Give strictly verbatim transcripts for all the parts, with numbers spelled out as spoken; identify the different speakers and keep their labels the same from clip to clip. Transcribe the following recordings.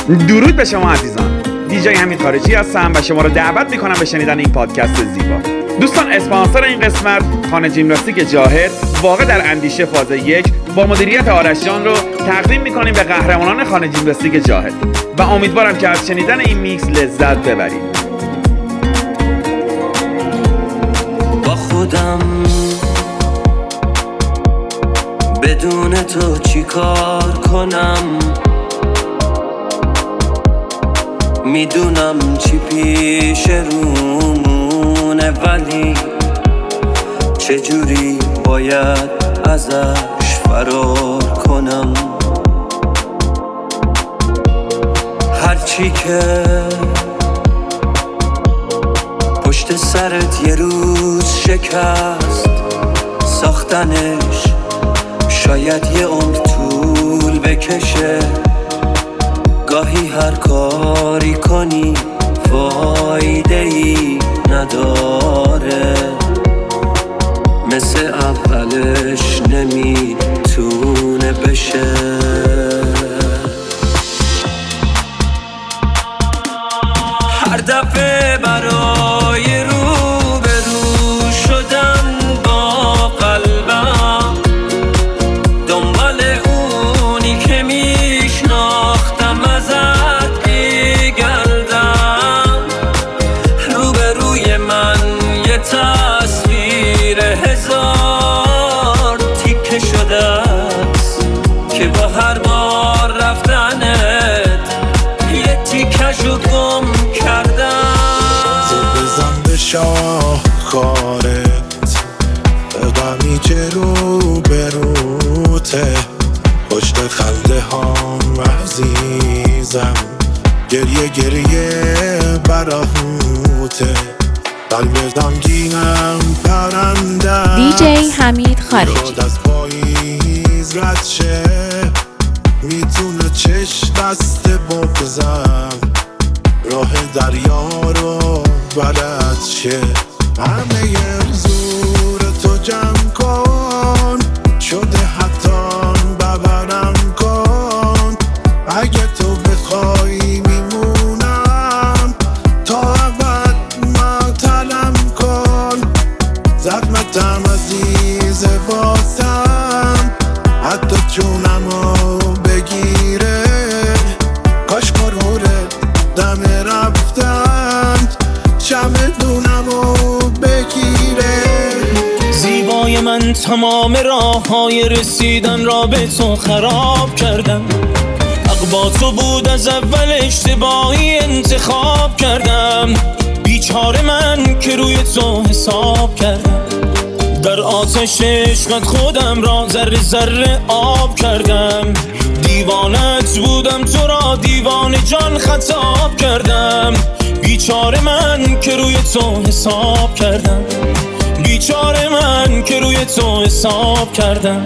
Speaker 1: درود به شما عزیزان. دیجی حمید خارجی هستم و شما رو دعوت میکنم به شنیدن این پادکست زیبا. دوستان، اسپانسر این قسمت خانه جیمناستیک جاهد واقع در اندیشه فاز یک با مدیریت آرش جان رو تقدیم میکنیم به قهرمانان خانه جیمناستیک جاهد و امیدوارم که از شنیدن این میکس لذت ببرید.
Speaker 2: با خودم بدون تو چی کار کنم، میدونم چی پیش رومونه، ولی چجوری باید ازش فرار کنم. هرچی که پشت سرت یه روز شکست، ساختنش شاید یه عمر طول بکشه. گاهی هر کاری کنی فایده ای نداره، مثل اولش نمیتونه بشه. هر دفعه برای رو به رو شدن با قلبم، دنبال اونی که میشناختم ازت میگردم. روبروی من یه تصویر هزار تیکه شده است که با هر بار رفتنت یه تیکشو گم کردم.
Speaker 3: بزن به شاهکارت، غمی که رو به روته، پشت خنده هام عزیزم، گریه گریه براهوته، قلب غمگینم پرنده
Speaker 4: دیجی حمید خارجی.
Speaker 3: از پاییز رد شه، میتونه چشم بسته بگذم، راه دریا رو بلد شه. همه زور تو جمع کن، شده حتی ببرم کن. اگه تو بخوای میمونم، تا ابد معطلم کن. زحمتم عزیز بازم، حتی جونمو بگیره. کاش مروره دم رفتن، چمدونمو بگیره.
Speaker 5: زیبای من تمام راه های رسیدن را به تو خراب کردم. حق با تو بود، از اول اشتباهی انتخاب کردم. بیچاره من که روی تو حساب کردم، در آتش عشقت خودم را ذره ذره آب کردم. دیوانت بودم، تو را دیوانه جان خطاب کردم. بیچاره من که روی تو حساب کردم، بیچاره من که روی تو حساب کردم.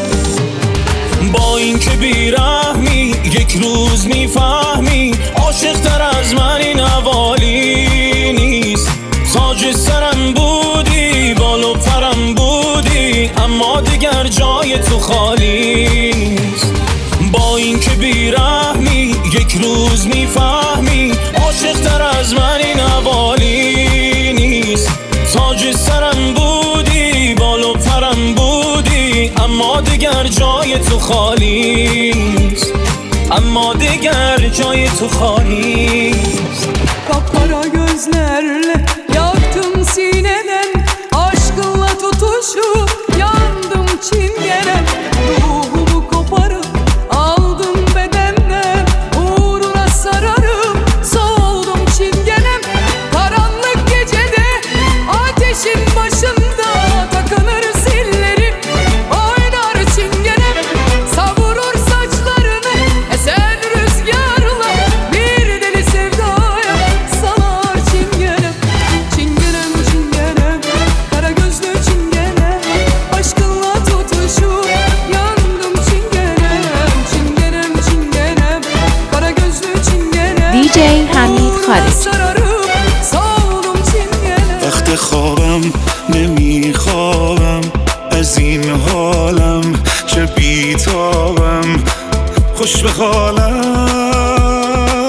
Speaker 5: با این که بیرحمی یک روز میفهمی، عاشق تر از من این حوالی نیست. تاج سرم بودی، بال و پرم بودی، اما دیگر جای تو خالی نیست. با این که بیرحمی یک روز میفهمی، عاشق تر از من این حوالی نیست. تاج سرم بودی، بال و پرم budi, amma digar jay tu khalis, amma digar jay tu khalis.
Speaker 6: Kapkara gözlerle yaktım sineden, aşkınla tutuşup yandım çingenem. Ruhumu koparıp aldım bedenden, uğruna sararıp soldum çingenem. Karanlık gecede ateşin başında takılır zillerim, oynar çingenem. Savurur saçlarını esen rüzgarla, bir deli sevdaya salar çingenem. Çingenem çingenem, kara gözlü çingenem, aşkınla tutuşup yandım çingenem. Çingenem çingenem, kara gözlü çingenem,
Speaker 4: دی جی حمید خارجی.
Speaker 6: sararıp soldum çingenem.
Speaker 3: وقت خوابم نمیخوابم از این حالم، چه بیتابم خوش به حالم.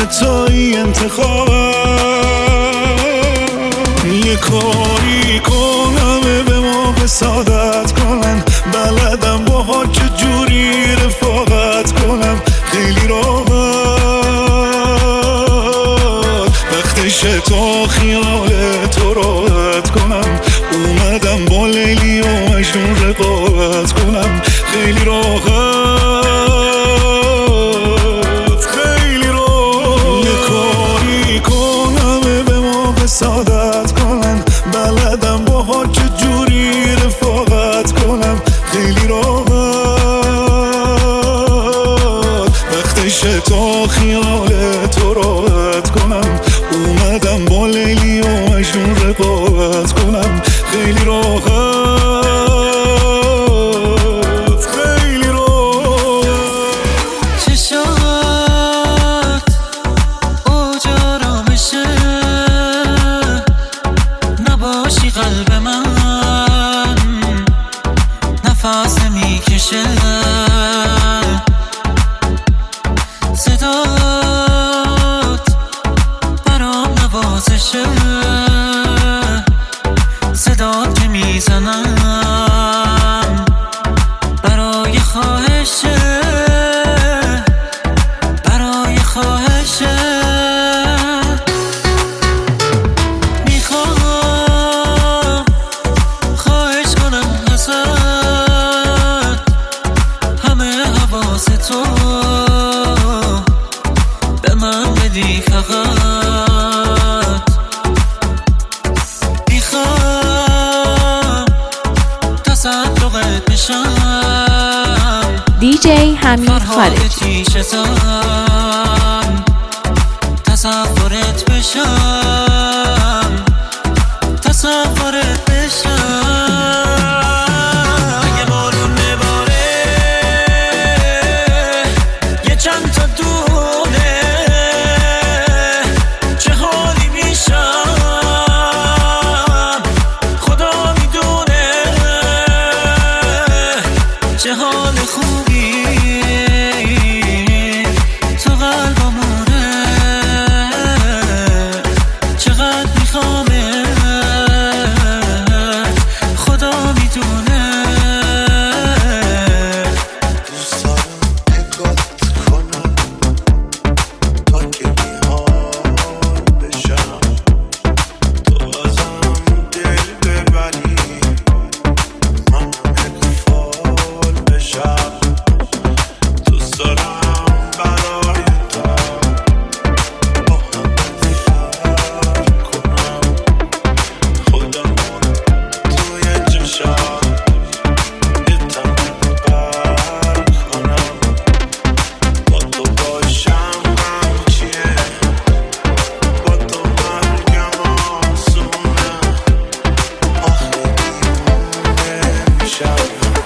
Speaker 3: توی انتخابم. یه کاری کنم به موقع سعادت کنم، بلدم باها چجوری رفاقت کنم. خیلی راحت وقتشه تا خیال تو راحت کنم. اومدم با لیلی و مجنون رقابت کنم. خیلی راحت خیلی راحت یه کاری کنم به موقع سعادت کنم، بلدم باها چجوری رفاقت کنم. خیلی راحت وقتشه تا خیال تو راحت کنم. اومدم با لیلی و مجنون رقابت کنم. خیلی راحت خیلی راحت.
Speaker 2: چشات اوج آرامشه، نباشی قلب من نفس میکشه. صدات برام نوازشه، صدات که میزنم برای خواهشه، برای خواهشه. میخوام خواهش کنم ازت همه حواس تو به من بدی فقط. میخوام تصدقت بشم،
Speaker 4: دی جی حمید
Speaker 2: فرهاد
Speaker 4: خارجی.
Speaker 2: تیشتم تصورت بشم، تصورت بشم. اگه بارون نباره یه چند تا دونه چه حالی میشم خدا میدونه. چه حال خوبی تو قلبمونه، چقدر میخوامه خدا میدونه.
Speaker 3: دوست دارم نگات کنم تا که بی‌حال بشم، تو ازم دل ببری من اغفال بشم. دوست دارم برای تو با هم فرق کنم، خودمون توی چشم یه تمام برق کنم. با تو باشم همچیه، با تو مرگم آسونه. آخه دیوونه میشم.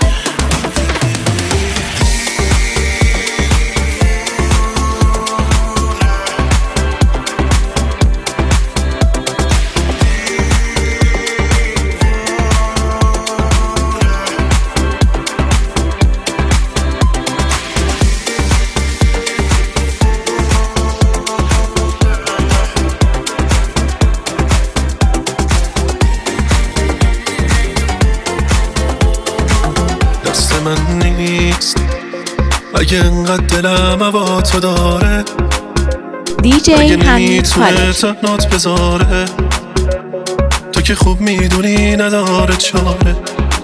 Speaker 7: دست من نیست اگه انقدر دلم هوا تو داره،
Speaker 4: دی جی
Speaker 7: اگه
Speaker 4: حمید
Speaker 7: نمیتونه
Speaker 4: خارجی.
Speaker 7: تنات بذاره. تو که خوب میدونی نداره چاره.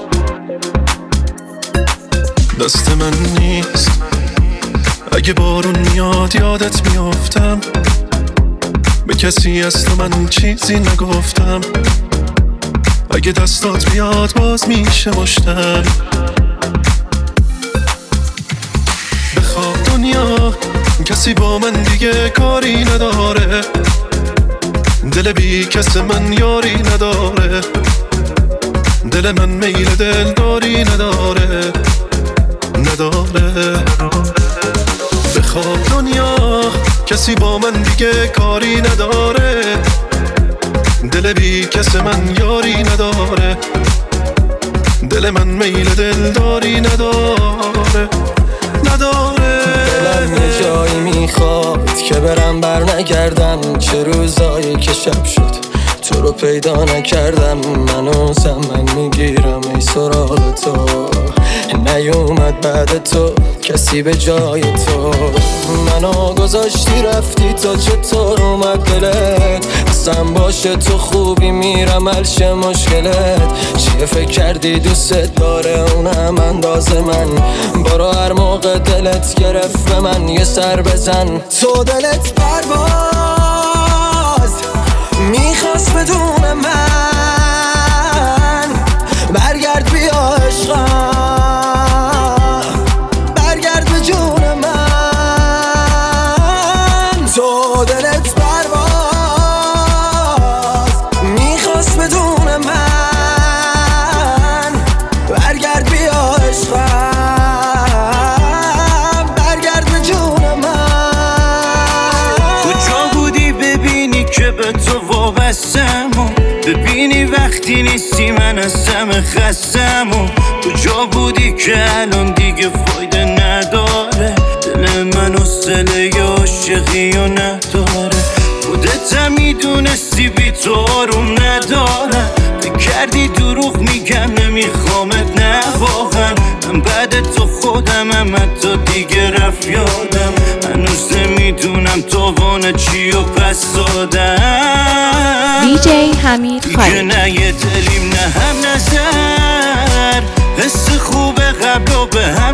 Speaker 7: دست من نیست اگه بارون میاد یادت میافتم، به کسی از تو من چیزی نگفتم. اگه دستات بیاد باز میشه مشتم. بخواب دنیا کسی با من دیگه کاری نداره، دل بی کس من یاری نداره. دل من میل دلداری نداره نداره. بخواب دنیا کسی با من دیگه کاری نداره، دل بی کس من یاری نداره. دل من میل دلداری نداره نداره.
Speaker 8: دلم یه جایی میخواد که برم بر نکردم، چه روزایی که شب شد تو رو پیدا نکردم. منو زمن میگیرم ای سراغ تو، نیومد بعد تو کسی به جای تو. منو گذاشتی رفتی تا چطور اومد دلت، قسم باشه تو خوبی میرم حلش مشکلت. چیه فکر کردی دوست داره اونم انداز من، برو هر موقع دلت گرفت به من یه سر بزن. تو دلت پرواز میخواست بدون من، برگرد بیا عشقم، برگرد به جون من. تو دلت پرواز میخواست بدون من، برگرد بیا عشقم، برگرد به جون من.
Speaker 5: کجا بودی ببینی که به تو وابستم، ببینی وقتی نیستی من هستم خستم. کجا بودی که الان دیگه فایده نداره، دل من حوصله عاشقی و نداره. خودت هم میدونستی بی تو آروم ندارم، فکر کردی دروغ میگم نمیخوامت نه واقعا. من بعد تو خودم هم حتی دیگه رفت یادم، هنوز نمیدونم تاوان چی و پس دادم.
Speaker 4: دیجی حمید
Speaker 5: دیگه
Speaker 4: خالقی.
Speaker 5: نه یه دلیم نه هم نظر، حس خوب قبل و به هم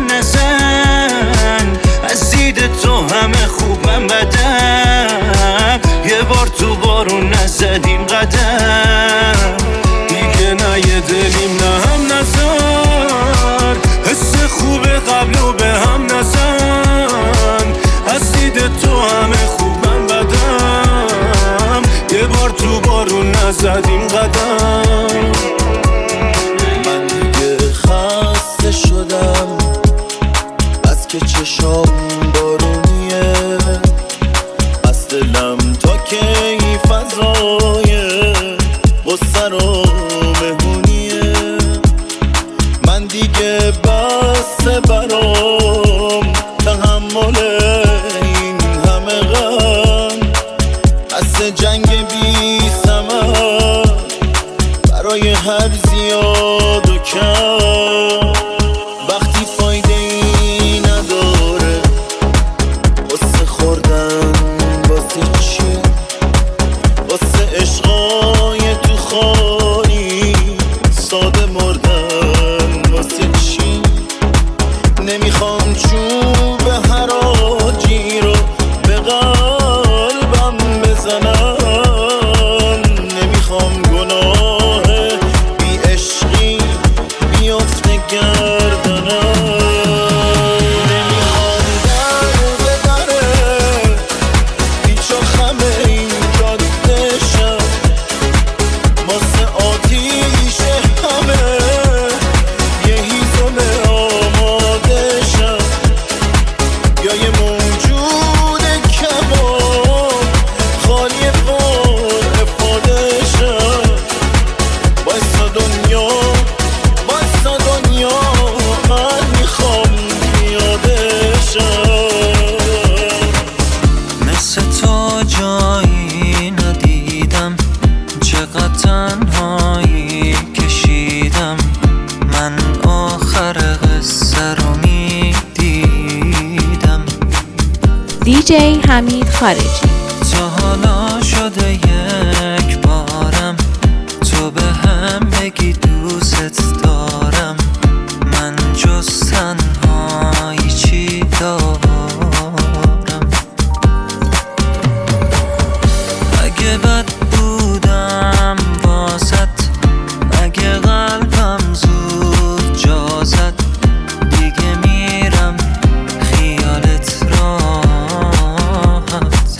Speaker 5: نزن. از دید تو همه خوبم بدم، یه بار تو بارون نزدیم قدم. دیگه نه یه دلیم نه هم نظر، حس خوب قبل و به هم نزن. از دید تو همه خوبم بدم، یه بار تو بارون نزدیم قدم.
Speaker 8: من دیگه خسته شدم از که چشام بارونیه، از دلم تا که این فضای غصه رو مهمونیه. من دیگه بسته برام تحمل این همه غم، از جنگ بی ثمر برای هر زیاد و کم. وقتی فایده ای نداره واسه خوردن واسه چی، واسه عشقای تو خالی ساده مردن واسه چی. نمیخوام چوب حراجی رو به قلبم بزنم، نمیخوام گناه بی عشقی بیافته گردنم. نمیخوام در به دره پیچ و خمه این جاده شم، واسه آتیش همه یه هیزم آماده شم. یا یه موجود کباب خالی بار افاده شم. بایستا دنیا بایستا دنیا من میخوام پیاده شم.
Speaker 2: مثل تو جایی ندیدم، چقدر تنهایی کشیدم. من آخر قصه رو میدیدم.
Speaker 4: دیجی حمید خارجی.
Speaker 2: تا حالا شده یک بارم تو به هم بگی دوست دارم، من جز تنهایی چی دارم. اگه بد بودم واسط، اگه قلبم زود جا زد، دیگه میرم خیالت راحت.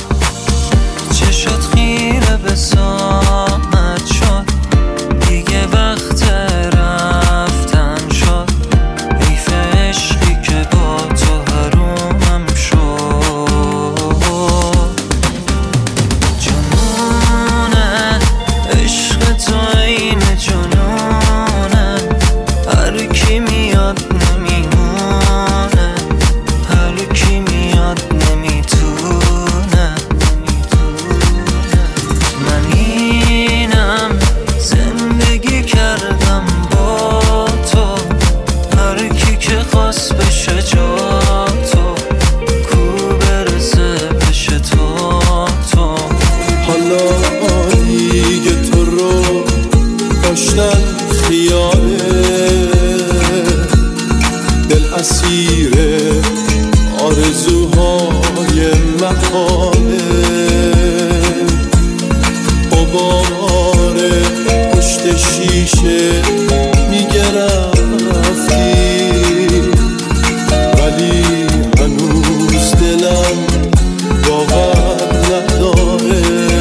Speaker 2: چه شد خیره به ساعت شد، دیگه
Speaker 3: مسیر آرزوهای محاله غبار پشت شیشه میگه رفتی ولی هنوز دلم باور نداره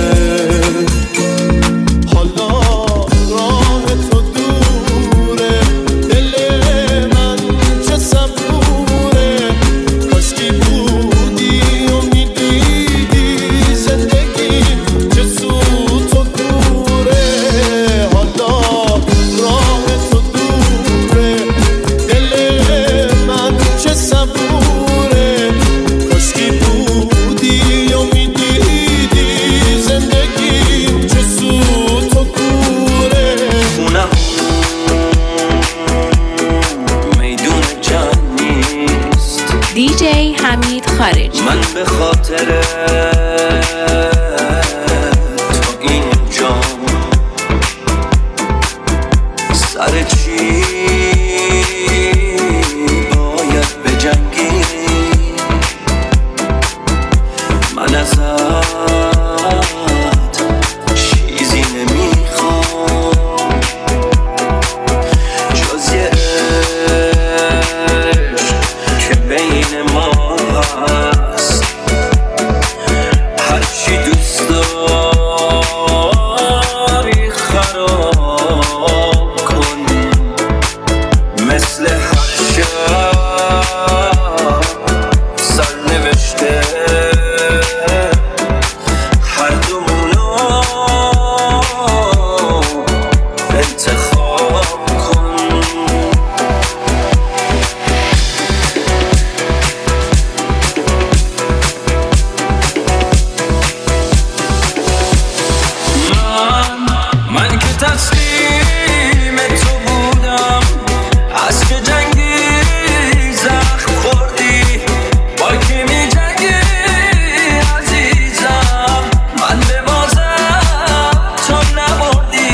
Speaker 3: حالا راه تو دوره دل من چه صبوره کاشکی بودی و میدیدی زندگی چه سوت و کوره حالا راه تو دوره دل من چه صبوره کاشکی بودی و میدیدی زندگی چه سوت و کوره
Speaker 2: خونم میدون جمع نیست
Speaker 4: دیجی حمید خارجی.
Speaker 2: من به خاطر تو اینجا سر چی باید بجنگی من ازت چیزی نمیخوام جز یه عشق که بین ما هست هرچی دوست داری خراب کن مثل هر شب سرنوشته هر دومونو انتخاب کن من من که تسلیم تو بودم از که جنگی زخم خوردی با که می جنگی عزیزم من به بازم تو نبردی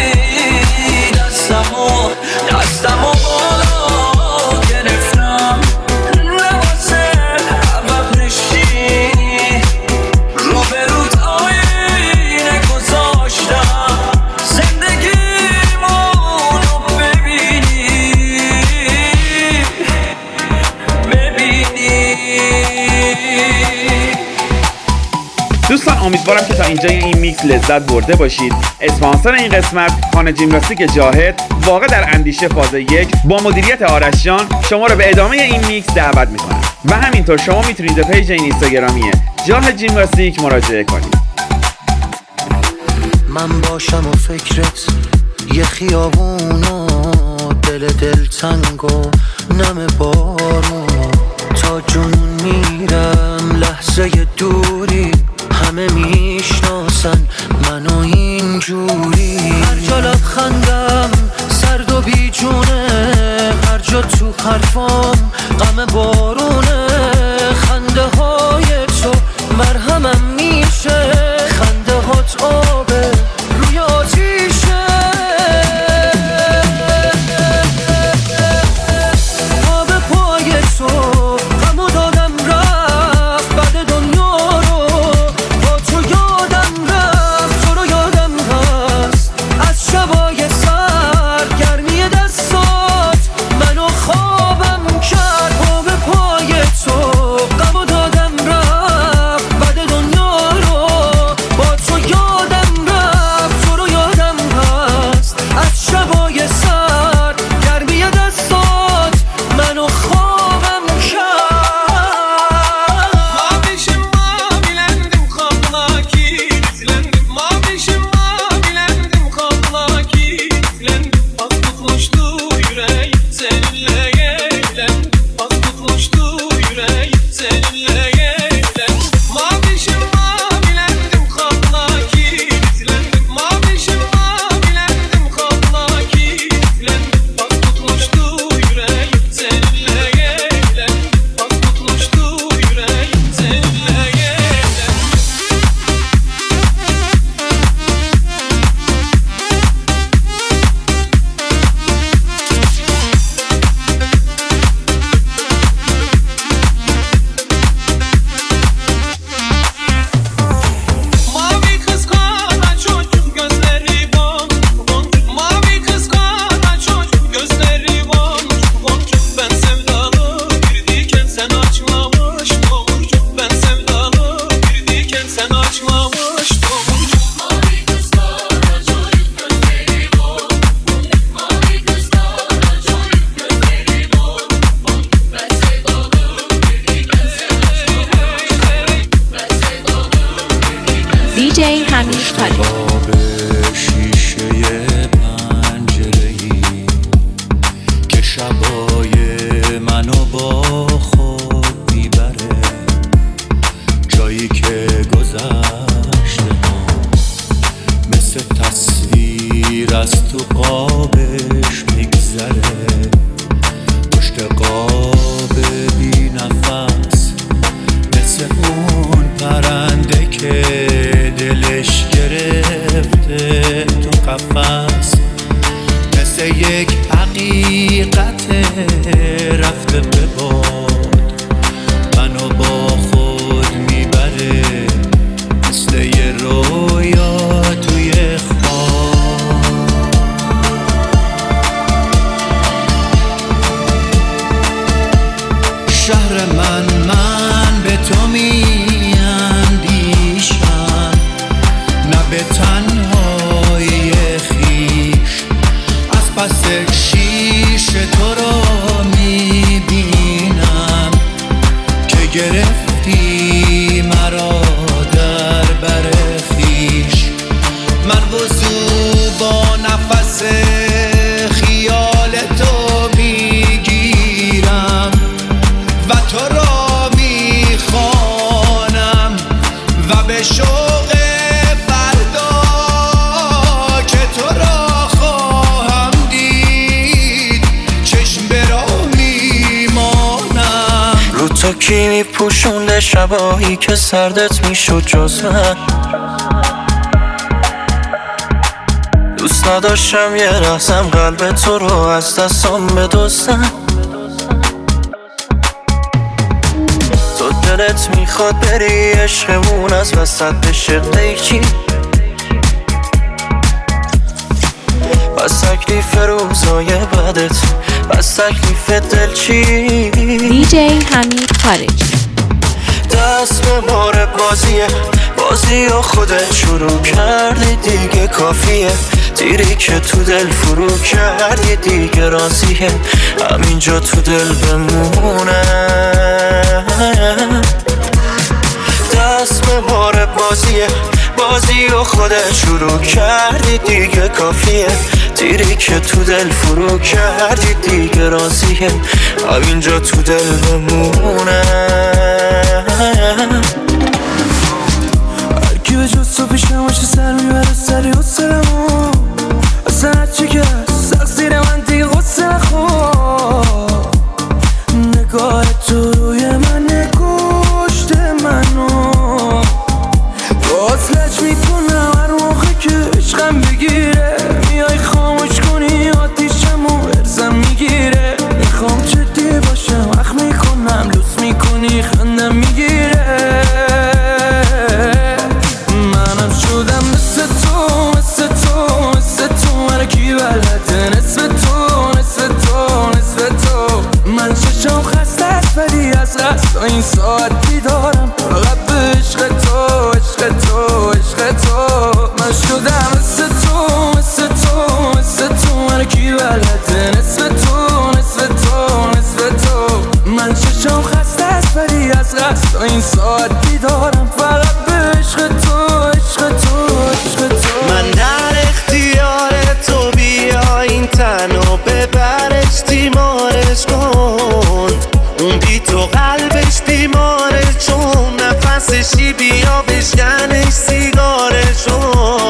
Speaker 2: دستمو دستمو بالا گرفتم نواسه عقب نشینی روبروت آینه گذاشتم زندگیمونو ببینی ببینی
Speaker 1: دوستان امیدوارم که تا اینجای این میکس لذت برده باشید. اسپانسر این قسمت خانه جیمناستیک جاهد واقع در اندیشه فاز یک با مدیریت آرش جان شما رو به ادامه این میکس دعوت میکنم و همینطور شما میتونید به پیج این اینستاگرامی جاهد جیمناستیک مراجعه کنید.
Speaker 2: من باشم و فکرت یه خیابون و دل دل تنگ و نم بارون تا جنون میرم لحظه دوری همه میشناسن منو اینجوری هر جا لبخندم سرد و بیجونه هر جا تو حرفام غم بارونه خنده های تو مرهمم میشه خنده هات آبه روی آتیشه آب پای تو غمو دادم رفت بعد دنیا رو با تو یادم رفت تو رو یادم هست از شبای سر گرمی دستات منو خوابم کرد آب پای
Speaker 5: جای منو با خود میبره، جایی که گذشته ما مثل تصویر از تو قابش میگذره، پشت قاب بی نفس مثل اون پرنده که دلش گرفته تو قفس، مثل یک حقیقت رفته به باد منو با خود میبره، مثل یه رویا توی خواب. شهر من من به تو میاندیشم، نه به تنهایی خویش، از پس شیش تو رو میبینم که گرفتی مرا در بر خویش. من وضو با نفس خیال تو میگیرم و تو را میخوانم و به شوق فردا که تو را خواهم دید چشم به راه میمانم.
Speaker 8: رو تو کی میپوشونده شبایی که سردت میشد جز من؟ دوست نداشتم یه لحظم قلب تو رو از دستم بدزدم. تو دلت میخواد بری عشقمون از وسط بشه قیچی، بس تکلیف روزای بدت، بس تکلیف دل چی؟
Speaker 4: دی جی حمید خارجی.
Speaker 8: دست به بار بازیه، بازی و خودت شروع کردی دیگه کافیه، تیری که تو دل فرو کردی دیگه راضیه، همینجا تو دل بمونه. دست به بار بازیه، بازی و خودت شروع کردی دیگه کافیه، تیری که تو دل فرو کردی دیگه راضیه، همینجا تو دل بمونه.
Speaker 2: هرکی به جز تو پیش نماشه سر میبره سری و سرمو، اصلا هرچی که سخت زیر من دیگه غصه نخور. نگاه تو روی من نکشته منو، باز لج میکنم هر موقع که عشقم بگیره، میای خاموش کنی آتیشمو ارزم میگیره. میخوام جدی باشم اخ میکنم لوس میکنی خندم میگیره. منم شدم مثل تو مثل تو مثل تو، من کی بلده نصف تو نصف تو نصف تو. من چشم خسته است ولی از قصد این ساعت بیدارم، فقط به عشق تو عشق تو عشق تو. من شدم مثل تو مثل تو مثل تو، من کی بلده نصف تو نصف تو نصف تو. من چشم خسته است ولی از قصد این ساعت بیدارم، فقط به عشق تو عشق تو عشق تو.
Speaker 9: من در اختیار تو، بیا این تنو ببرش تیمارش کن، اون بی تو قلبش بیماره چون نفسشی، بیا بشکنش سیگارشو.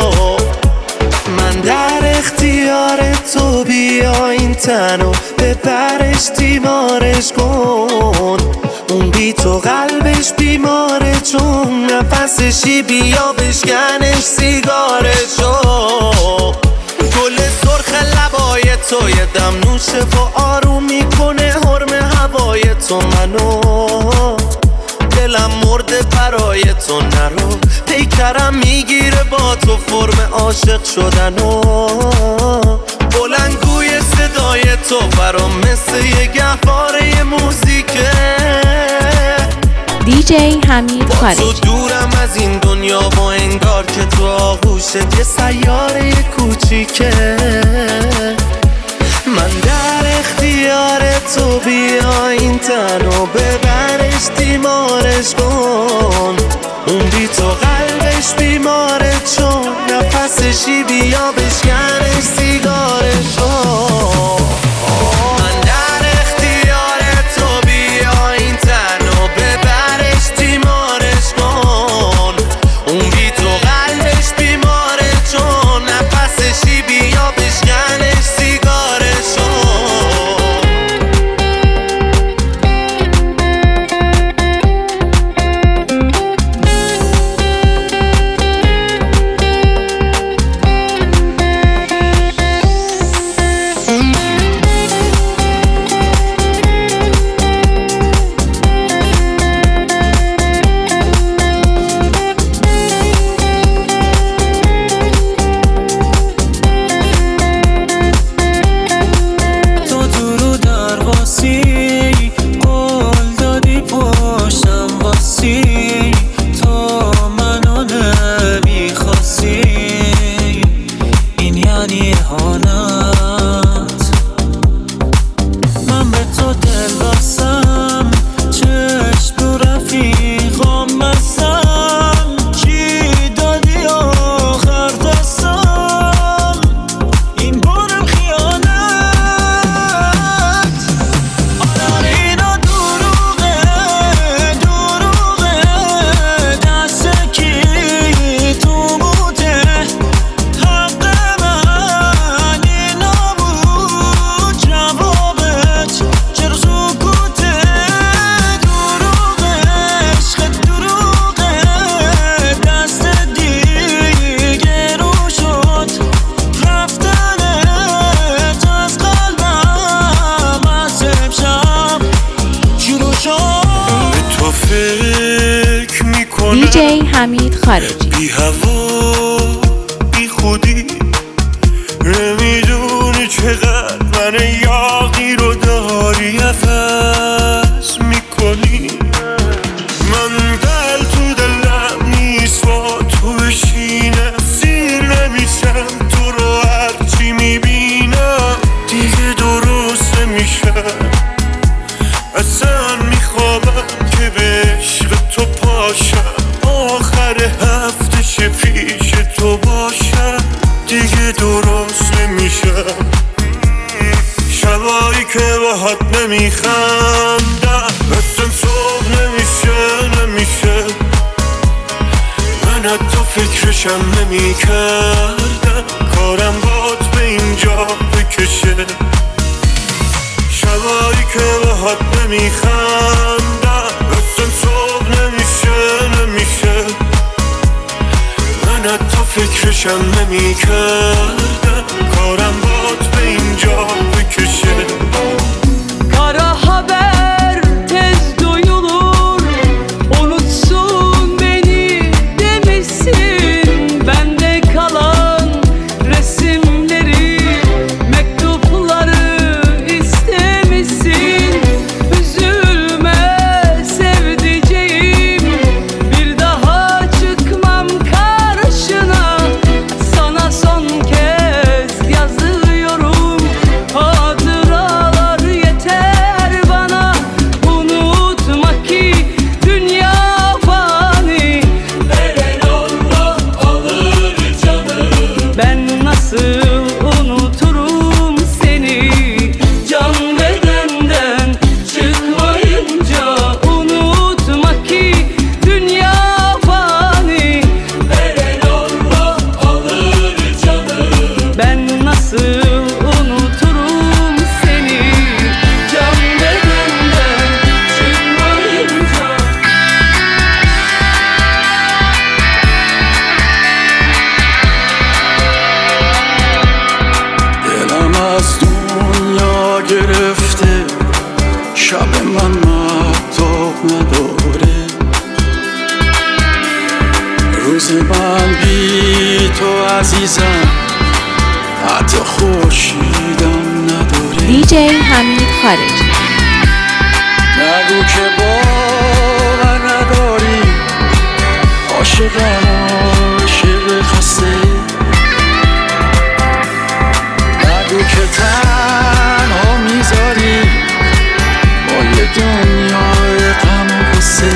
Speaker 9: من در اختیار تو، بیا این تنو ببرش تیمارش کن، اون بی تو قلبش بیماره چون نفسشی، بیا بشکنش سیگارشو. گل سرخ لبای تو یه دم نوشه و آروم میکنه حرم هوای تو منو، دلم مرده برای تو نرو، پیکرم میگیره با تو فرم عاشق شدنو. بلندگوی صدای تو برام مثل یه گهواره موزیکه،
Speaker 4: دی جی حمید
Speaker 9: تو
Speaker 4: خارجی.
Speaker 9: دورم از این دنیا و انگار که تو آغوشت یه سیاره کوچیکه. من در اختیار تو، بیا این تنو ببرش تیمارش کن، اون بی تو قلبش بیماره چون نفسشی، بیا بشکنش سیگارشو. من در
Speaker 4: دیجی حمید خارجی.
Speaker 3: بی هوا بی خودی نمیدونی چقدر من یاغی رو داری عوض میکنی. من دل تو دلم نیست با تو بشینم، سیر نمیشم تو رو هرچی میبینم دیگه درست نمیشم. اصلا میخوابم که به عشق تو پاشم، آخر هفته شه پیش تو باشم دیگه درست نمیشم. شبایی که باهات نمیخندم اصلا صبح نمیشه نمیشه. من حتی فکرشم نمیکردم کارم بات به اینجا بکشه. شبایی که باهات نمیخندم اصلا صبح نمیشه نمیشه. من حتی فکرشم نمیکردم کارم بات به اینجا بکشه.
Speaker 6: Kara haber tez duyulur, unutsun beni demişsin. Bende kalan resimleri, mektupları istemişsin. Üzülme sevdiceğim, bir daha çıkmam karşına. Sana son kez yazıyorum, hatıralar yeter bana. Unutma ki dünya fani, veren Allah alır canım. Ben nasıl unuturum seni, can bedenden çıkmayınca. Unutma ki dünya fani, veren Allah alır canım. Ben nasıl unuturum seni, can bedenden çıkmayınca.
Speaker 8: دلم از دنیا گرفته، شب من مهتاب نداره. روز من بی تو عزیزم، حتی خورشیدم نداره.
Speaker 4: دیجی حمید خارجی.
Speaker 8: نگو که باور نداری، عاشقم عاشق خسته. نگو که تنها میذاری با یه دنیای غم و غصه.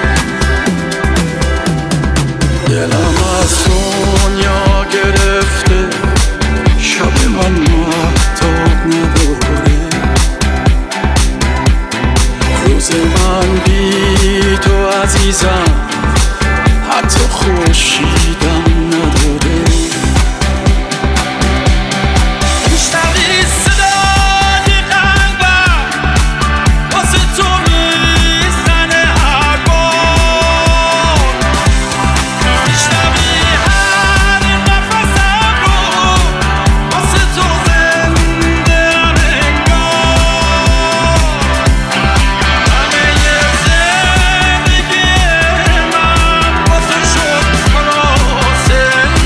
Speaker 8: دلم از دنیا گرفته، شب من مهتاب نداره. روز من بی تو عزیزم، حتی خورشیدم نداره.
Speaker 5: میشنوی صدای قلبم واسه تو میزنه هر بار. میشنوی هر نفسم رو واسه تو زنده ام انگار. همه زندگی من واسه شد خلاصه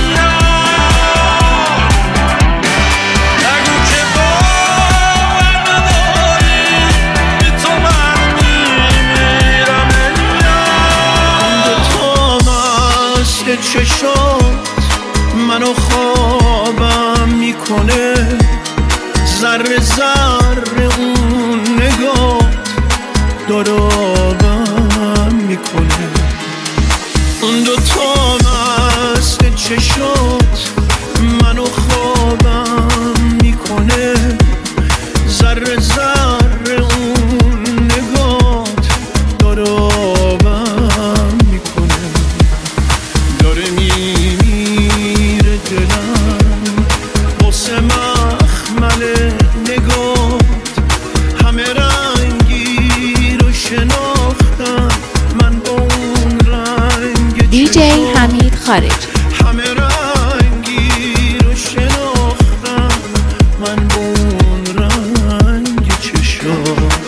Speaker 5: یار. نگو که باور نداری، بی تو من میمیرم انگار.
Speaker 3: تو مست چشات منو خوابم میکنه، ذره ذره اون نگاه داره آبم میکنه. اون دو تا مست چشات منو خوابم میکنه، ذره ذره اون نگات داره آبم میکنه. داره میمیره دلم واسه مخمل نگات. همه رنگی رو شناختم من با اون رنگ
Speaker 4: دیجی حمید خارجی.
Speaker 3: همه رنگی رو شناختم من با اون رنگ چشات.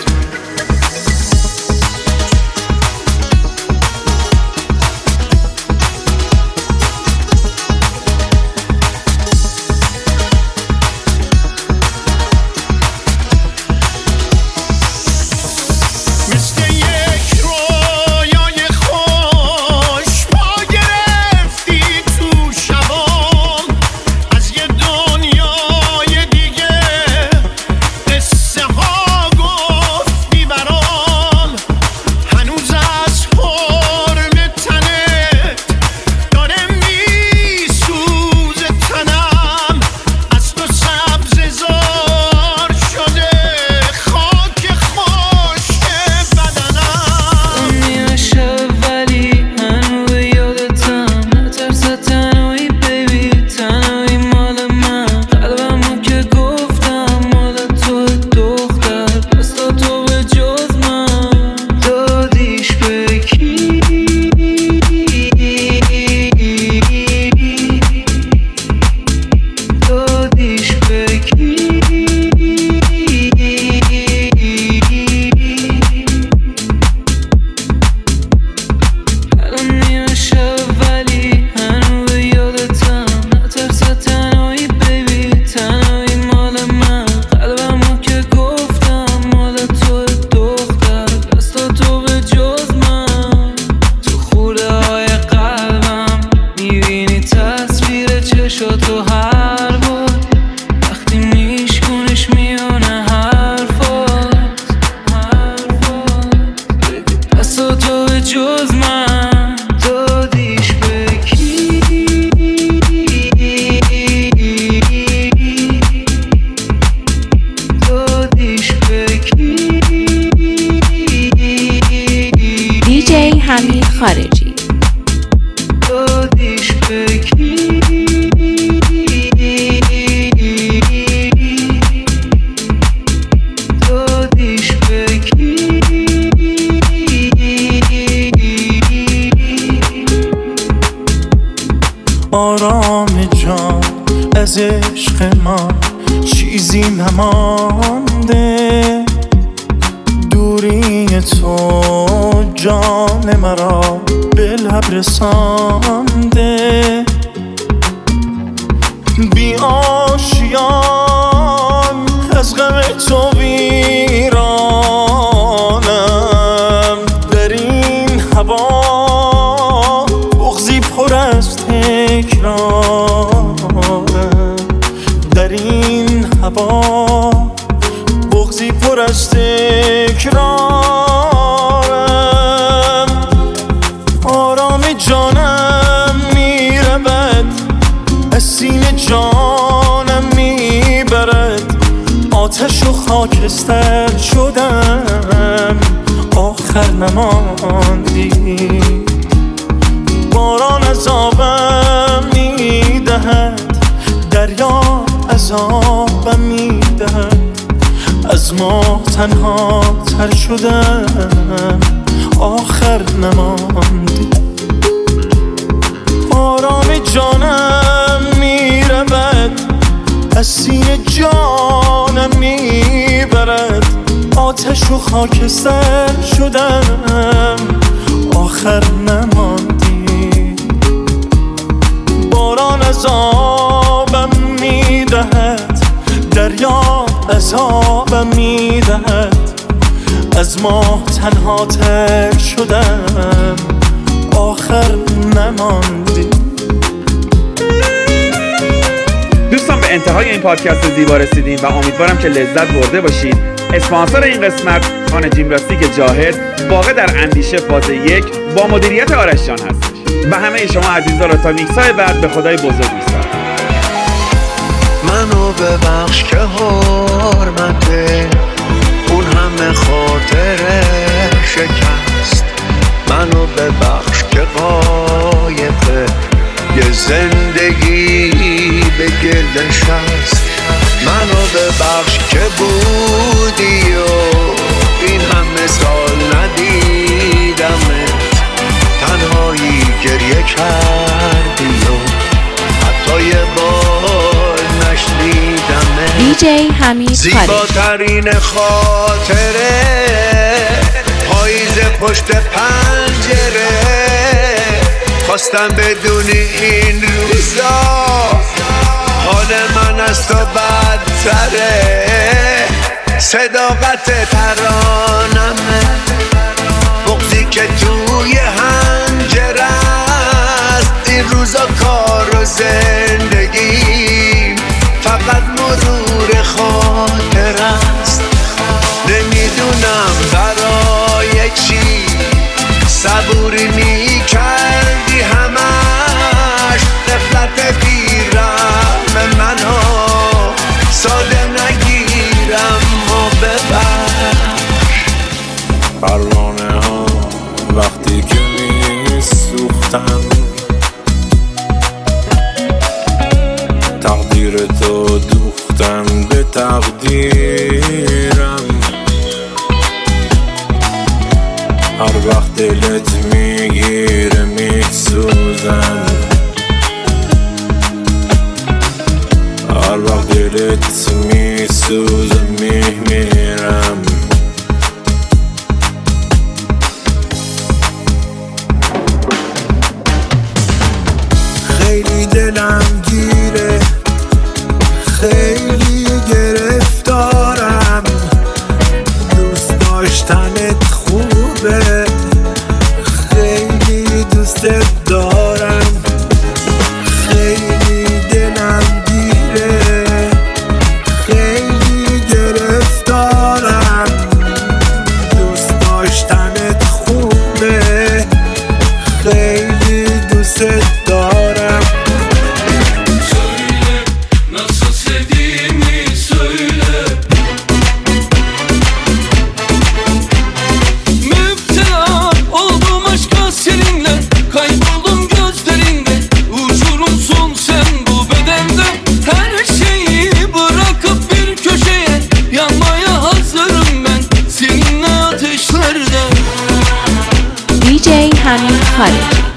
Speaker 5: جز من
Speaker 2: دادیش به کی؟ دادیش به کی؟
Speaker 4: دیجی حمید خارجی.
Speaker 2: دادیش به کی؟ دادیش به کی؟
Speaker 5: آرام جان از عشق ما چیزی نمانده، دوری تو جان مرا به لب رسانده. بی آشیان از غم تو ویرانم، در این هوا بغضی پر از تکرارم، در این هوا بغضی پر از تکرارم. آرام جانم میرود از سینه جانم میبرد، آتش و خاکستر شدم آخر نماندی. باران عذابم میدهد، دریا عذابم میدهد، از ما تنها تر شدم آخر نماندی. آرام جانم میرود از سینه جانم میبرد، آتش و خاکستر شدم آخر نماندی. باران عذابم میدهد، دریا عذابم میدهد، از ما تنها تر شدم آخر نماندی.
Speaker 1: دوستان به انتهای این پادکست زیبا رسیدیم و امیدوارم که لذت برده باشید. اسپانسر این قسمت خانه جیمناستیک جاهد واقع در اندیشه فاز یک با مدیریت آرش جان هستش. و همه شما عزیزان را تا میکس‌های بعد به خدای بزرگ می‌سپارم.
Speaker 9: منو ببخش که حرمته اون همه خاطره شکست، منو ببخش که قایقه یه زندگی به گلش هست، منو ببخش که بودی و این همه سال ندیدمت، تنهایی گریه کردی و حتی یه بار نشنیدمت.
Speaker 4: دیجی حمید خارجی.
Speaker 9: زیباترین خاطره پاییز پشت پنجره، خواستم بدونی این روزا حال من از تو بدتره، صداقت ترانمه، بغضی که توی حنجره است، این روزا کار و زندگی فقط مرور خاطر است. نمیدونم برای چی صبوری میکردی همش، غفلت بیرم منو ساده نگیرم و ببخش.
Speaker 7: پروانه ها وقتی که میسوختن، تقدیر تو دوختن به تقدیرم، هر وقت دلت میگیره میسوزم، هر وقت دلت میسوزه میمیرم. خیلی دلم گیره، خیلی گرفتارم، دوست داشتنت خوبه، خیلی دوستت دارم، خیلی دلم گیره، خیلی گرفتارم، دوست داشتنت خوبه،
Speaker 4: حمید خارجی.